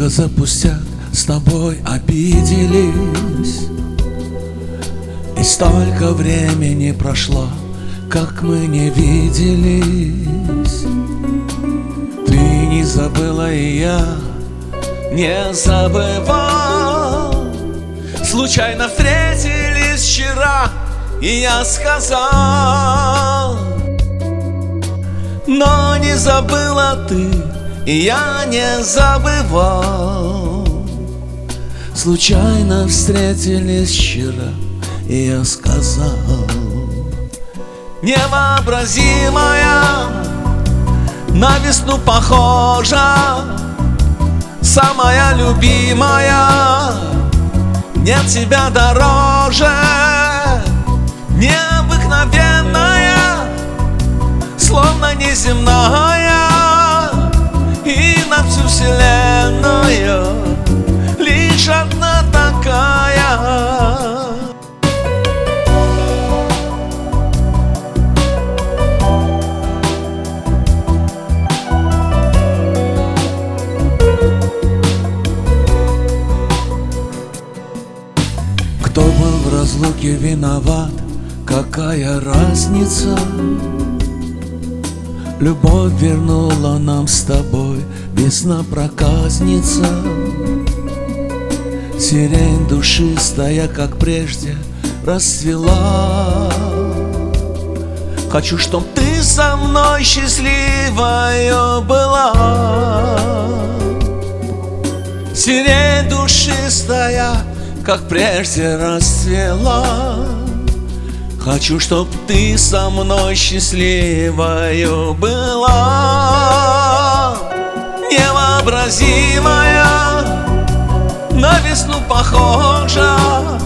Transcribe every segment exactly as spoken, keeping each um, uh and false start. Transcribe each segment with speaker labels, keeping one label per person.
Speaker 1: Долго за пустяк с тобой обиделись, и столько времени прошло, как мы не виделись. Ты не забыла, и я не забывал. Случайно встретились вчера, и я сказал: но не забыла ты, и я не забывал. Случайно встретились вчера, и я сказал: невообразимая, на весну похожа, самая любимая, нет тебя дороже. Необыкновенная, словно неземная, и на всю вселенную лишь одна такая. Кто был в разлуке виноват, какая разница? Любовь вернула нам с тобой весна проказница. Сирень душистая, как прежде, расцвела. Хочу, чтоб ты со мной счастливою была. Сирень душистая, как прежде, расцвела. Хочу, чтоб ты со мной счастливою была. Невообразимая, на весну похожа,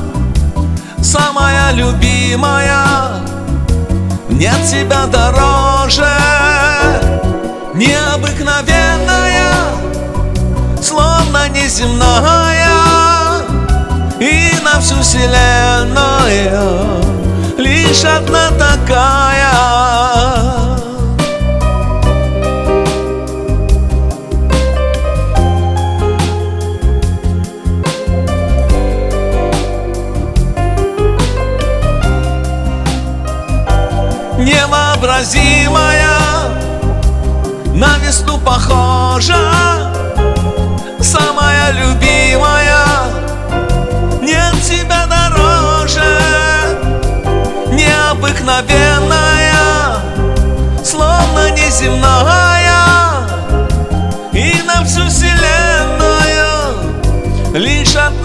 Speaker 1: самая любимая, нет тебя дороже. Необыкновенная, словно неземная, и на всю вселенную лишь одна такая. Невообразимая, на весну похожа, самая любимая, нет тебя дороже. Необыкновенная, словно неземная, и на всю вселенную лишь одна